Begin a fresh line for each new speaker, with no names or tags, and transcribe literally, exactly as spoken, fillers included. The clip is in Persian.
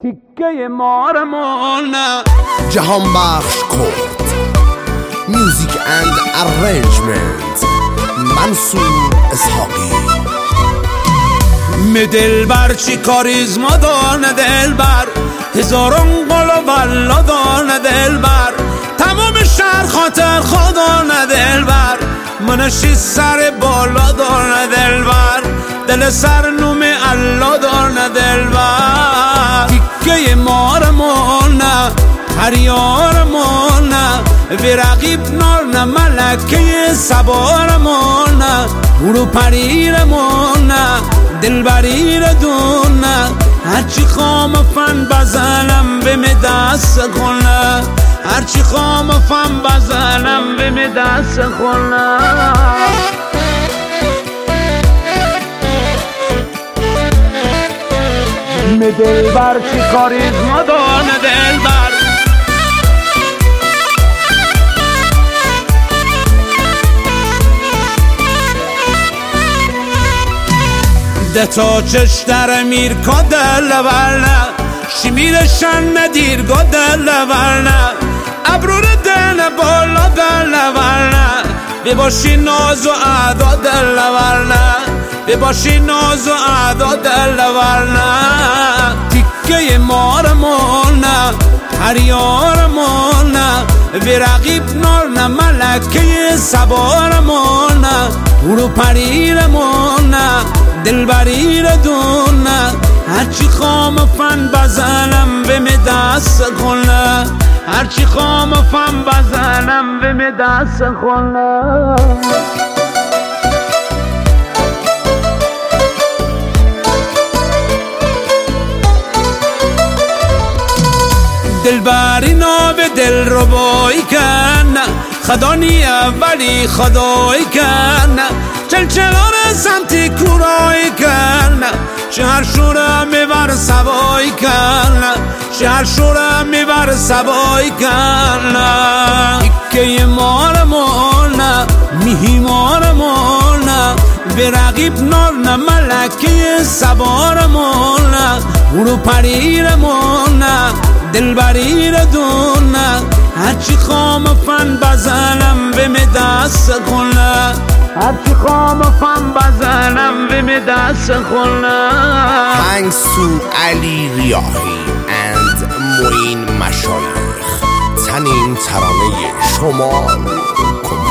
تیکه مارمون
جهان بخش کرد میوزیک اند ارنجمنت منصور اسحاقی.
می دلبر چی کاریزما دانه دلبر، هزاران قل و والله دانه دلبر، تمام شهر خاطر خدانه دلبر، منشی سر بالا دانه دلبر، دل سر نوم الله دانه دلبر. تیکه مارمون هریارمون وی رقیب نار نه ملکه سوارمون، برو پریرمون دلبریر دون، هرچی خام فن بزنم به می دست خونه، هرچی خام فن بزنم به می دست خونه. می دلبر چی کاریزما دانه دلبر، ده تا چش در میر کدل ورنه، شمیرشن ندیر گدل ورنه، ابرور دل بالا دل ورنه، بباشی ناز و ادا دل ورنه، بباشی ناز و ادا دل ورنه. تیکه مارمون هریارمون وی رقیب نار نه ملکه سوارمون، برو پریرمون دلبریر دون، هرچی خام فن بزنم به می دست خونه، هرچی خام فن بزنم به می دست خونه. دلبری ناب دل رو بایی کن، خدا نی اولی خدایی کن، چلچلار سمتی کورایی کن، شهر شورم میبر سوایی کن، شهر شورم میبر سوایی کن. تیکه مارمون میهمارمون به رقیب نار نه ملکه سوارمون، برو پریرمون دلبریر دون، هرچی خام فن بزنم به می دست خونه، هرچی خام فن بزنم به می دست خونه.
منصور علی ریاحی اند معین مشایخ، تنین ترانه شما